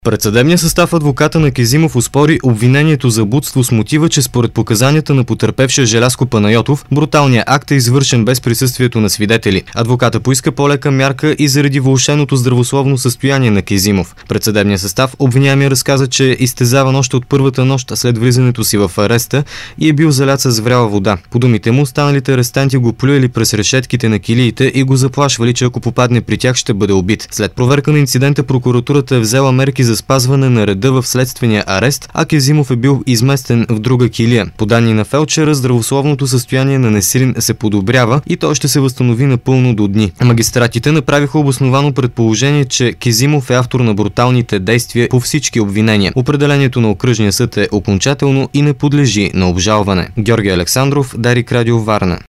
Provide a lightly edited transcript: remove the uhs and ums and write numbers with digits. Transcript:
Пред съдебния състав адвоката на Кезимов оспори обвинението за блудство с мотива, че според показанията на потърпевшия Желязко Панайотов, бруталният акт е извършен без присъствието на свидетели. Адвоката поиска по-лека мярка и заради влошеното здравословно състояние на Кезимов. Пред съдебния състав обвиняемият разказа, че е изтезаван още от първата нощ след влизането си в ареста и е бил залят с вряла вода. По думите му, останалите арестанти го плюели през решетките на килиите и го заплашвали, че ако попадне при тях, ще бъде убит. След проверка на инцидента прокуратурата е взела мерки за спазване на реда в следствения арест, а Кезимов е бил изместен в друга килия. По данни на фелдшера, здравословното състояние на Несрин се подобрява и той ще се възстанови напълно до дни. Магистратите направиха обосновано предположение, че Кезимов е автор на бруталните действия по всички обвинения. Определението на окръжния съд е окончателно и не подлежи на обжалване. Георги Александров, Дарик Радио, Варна.